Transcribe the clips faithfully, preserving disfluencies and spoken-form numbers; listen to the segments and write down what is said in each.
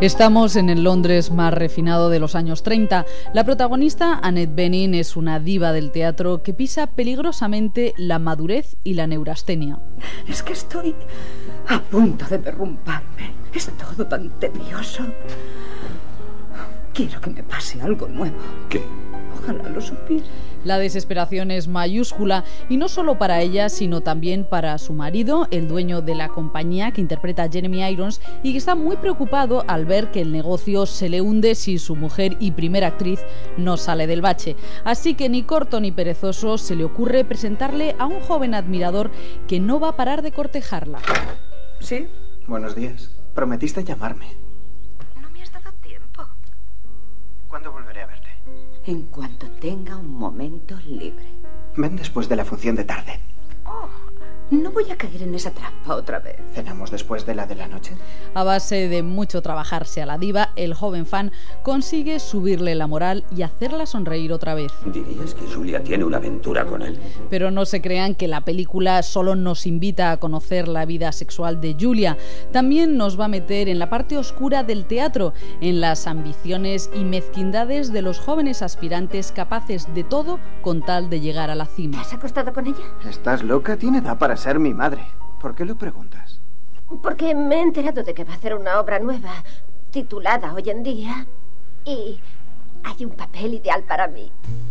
Estamos en el Londres más refinado de los años treinta. La protagonista, Annette Bening, es una diva del teatro que pisa peligrosamente la madurez y la neurastenia. Es que estoy a punto de derrumbarme. Es todo tan tedioso. Quiero que me pase algo nuevo. ¿Qué? Ojalá lo supiera. La desesperación es mayúscula, y no solo para ella, sino también para su marido, el dueño de la compañía que interpreta a Jeremy Irons, y que está muy preocupado al ver que el negocio se le hunde si su mujer y primera actriz no sale del bache. Así que ni corto ni perezoso se le ocurre presentarle a un joven admirador que no va a parar de cortejarla. ¿Sí? Buenos días. Prometiste llamarme. No me has dado tiempo. ¿Cuándo volveré a verte? En cuanto tenga un momento libre. Ven después de la función de tarde. Oh, no voy a caer en esa trampa otra vez. ¿Cenamos después de la de la noche? A base de mucho trabajarse a la diva, el joven fan consigue subirle la moral y hacerla sonreír otra vez. ¿Dirías que Julia tiene una aventura con él? Pero no se crean que la película solo nos invita a conocer la vida sexual de Julia. También nos va a meter en la parte oscura del teatro, en las ambiciones y mezquindades de los jóvenes aspirantes capaces de todo con tal de llegar a la ¿Te cima. has acostado con ella? ¿Estás loca? Tiene edad para ser mi madre. ¿Por qué lo preguntas? Porque me he enterado de que va a hacer una obra nueva, titulada Hoy en Día, y hay un papel ideal para mí.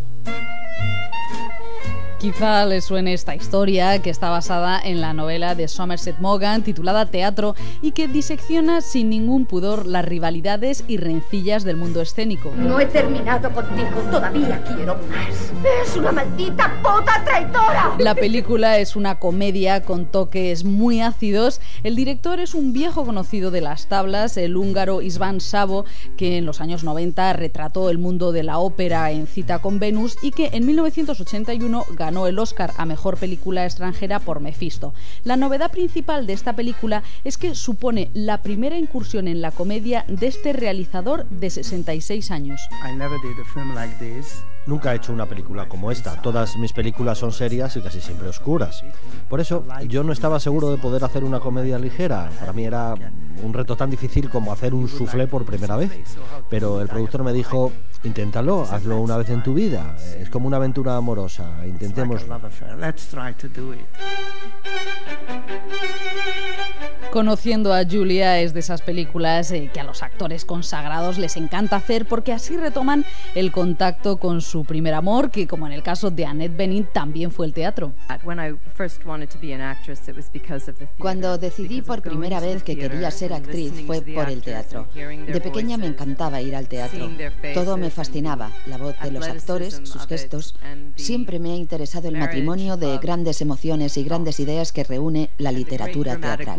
Quizá les suene esta historia, que está basada en la novela de Somerset Maugham titulada Teatro, y que disecciona sin ningún pudor las rivalidades y rencillas del mundo escénico. No he terminado contigo, todavía quiero más. ¡Es una maldita puta traidora! La película es una comedia con toques muy ácidos. El director es un viejo conocido de las tablas, el húngaro István Szabó, que en los años noventa retrató el mundo de la ópera en Cita con Venus y que en mil novecientos ochenta y uno ganó el Oscar a Mejor Película Extranjera por Mephisto. La novedad principal de esta película es que supone la primera incursión en la comedia de este realizador de sesenta y seis años. Nunca he hecho una película como esta. Todas mis películas son serias y casi siempre oscuras. Por eso, yo no estaba seguro de poder hacer una comedia ligera. Para mí era un reto tan difícil como hacer un soufflé por primera vez. Pero el productor me dijo, inténtalo, hazlo una vez en tu vida. Es como una aventura amorosa, intentémoslo. Conociendo a Julia es de esas películas eh, que a los actores consagrados les encanta hacer, porque así retoman el contacto con su primer amor, que como en el caso de Annette Bening también fue el teatro. Cuando decidí por primera vez que quería ser actriz fue por el teatro. De pequeña me encantaba ir al teatro. Todo me fascinaba, la voz de los actores, sus gestos. Siempre me ha interesado el matrimonio de grandes emociones y grandes ideas que reúne la literatura teatral.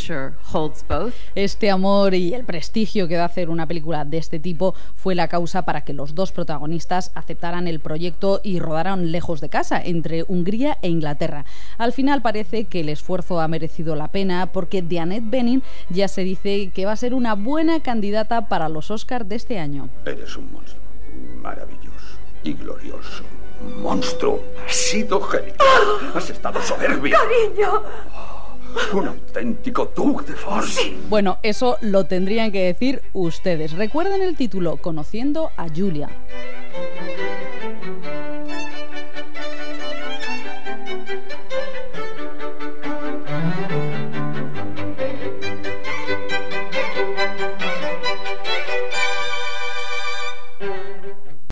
Este amor y el prestigio que da hacer una película de este tipo fue la causa para que los dos protagonistas aceptaran el proyecto y rodaran lejos de casa, entre Hungría e Inglaterra. Al final parece que el esfuerzo ha merecido la pena, porque de Annette Bening ya se dice que va a ser una buena candidata para los Oscars de este año. Eres un monstruo, maravilloso y glorioso. Monstruo, has sido genial. Has estado soberbia. ¡Cariño! Un auténtico tour de force. Sí. Bueno, eso lo tendrían que decir ustedes. Recuerden el título, Conociendo a Julia.